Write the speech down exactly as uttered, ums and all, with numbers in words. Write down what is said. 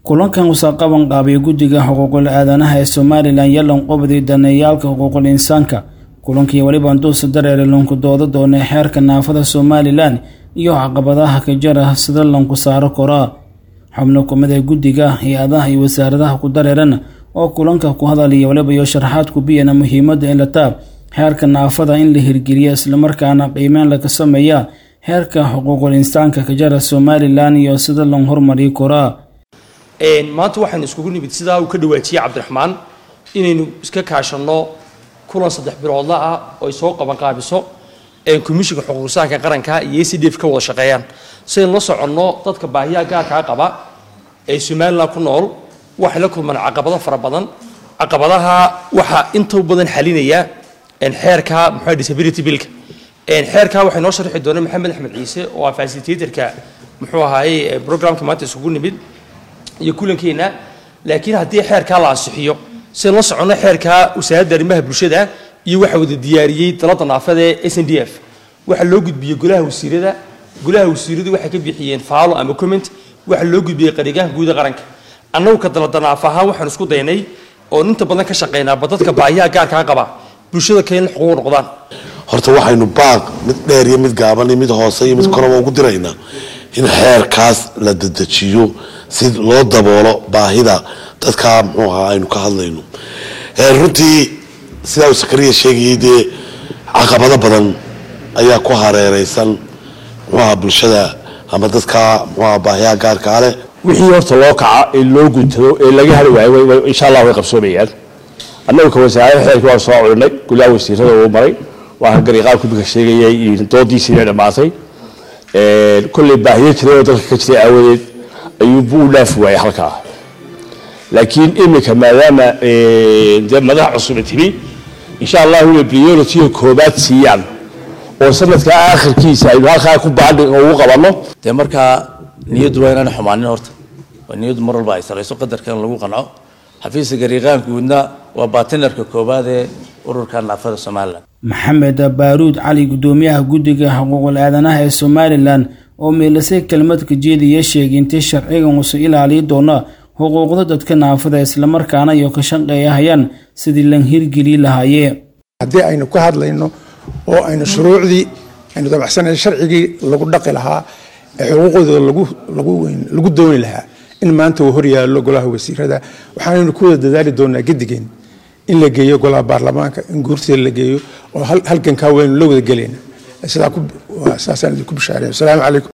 kulankan wasaqaban qaabay guddiga xuquuqul aadanaha ee Soomaaliland yalan qobdi danayaalka xuquuqul insaanka kulankii waliba intuu dareere lanku doodo doonay xeerka naafada Soomaaliland iyo caqabadaha ka jira sida lanku saaro koraa xubno kumada guddiga hay'adaha iyo wasaaradaha ku dareeran oo kulanka ku hadalaya waliba iyo sharaxaad ku biyana muhiimadda in la taab xeerka naafada in la hirgeliyo isla markaana qiimeyn la ka sameeyaa xeerka xuquuqul insaanka ka jira Soomaaliland iyo sida loo horumariyo koraa een maanta waxaan iskugu nimid sida uu ka dhawaajiyay Cabdiraxmaan inaynu iska kaashano kulan saddex bilood ah oo soo qaban qaabiso ee komishiga xuquuqda qaranka iyo C D F ka wada shaqeeyaan si la socono dadka baahiyaha gaarka qaba ee Soomaaliland ku nool waxa la kulmaan caqabado fara badan caqabadaha waxa inta badan xalinaya in xeerka muxuu disability bill in xeerka waxa noo sharxi doona Maxamed Axmed Ciise oo facilitator-ka muxuu ahaayay programka maanta iskugu nimid iyo kulankeena laakiin hadii xeerka la ansixiyo si la socono xeerka wasaaradda arrimaha bulshada iyo waxa wada diyaariyay dalada naafada ee S N D F waxa loo gudbiyay golaha wasiirada golaha wasiiradu waxa ka bixiyeen faalo ama comment waxa loo gudbiyay qariigaha guud qaranka annagu ka dalada naafaha waxaan isku daynay oo inta badan ka shaqeynaa dadka baahiyaha gaarka qaba bulshada keen xuquuq noqdaan horta waxaynu baaq mid dheer iyo mid gaaban iyo mid hoose iyo mid koro ugu diraynaa in xeerkaas la dedejiyo si loo daboolo baahida dadka muxuu ahaa aynu ka hadlayno ee runtii sida uu Sakariya sheegay caqabado badan ayaa ku hareeraysan waxa bulshada ama dadka muxuu baahiyaha gaarka ah wixii horta loo kaca ee loo guntado ee laga heli waayo insha Allah way qabsoomayaan annagu ka wasaaradda xeerka waa soo cunay golaha wasiirada oo maray waxa gariiqaad ku biga sheegayay in doodiisii dhamaatay ee kulli baahiyo jiray dadka ka jiray awadeed ayuu buu dhaaf waayay halka laakiin imika maadaama ee madax cusub timi insha Allah uu priority koobaad siiyaan oo sanadka aakhirkiisa ay halka ku baadhin oo u qabano de marka niyadu waa inaan xumaanin horta waa niyadu mar walba ay sareyso qadarkan lagu qanco xafiiska gariiqaankuuna waa partnerka koobaad ee ururka naafada Soomaaliland Maxamed Baaruud Cali gudoomiyaha guddiga xuquuqul aadanaha ee Soomaaliland oo meelasay kelmad ka jeediyay sheegintay sharciga uu soo ilaaliyo doona xuquuqda dadka naafada isla markaana iyo ka shaqeeyayaan sidii lan hirgeli lahaayeen hadii aynu ka hadlayno oo aynu shuruucdii aynu dabacsanay sharcigi lagu dhaqi lahaa ee xuquuqdooda lagu lagu weyn lagu dooni lahaa in maanta uu hor yaalo golaha wasiirada waxaanu ku wada dadaali doonaa gidigeen in la geeyo golaha baarlamaanka in guurtiisa la geeyo oo halkan ka weyn loo wada galeena sidaa ku saasaan ku bishaareeyo. Assalaamu calaykum.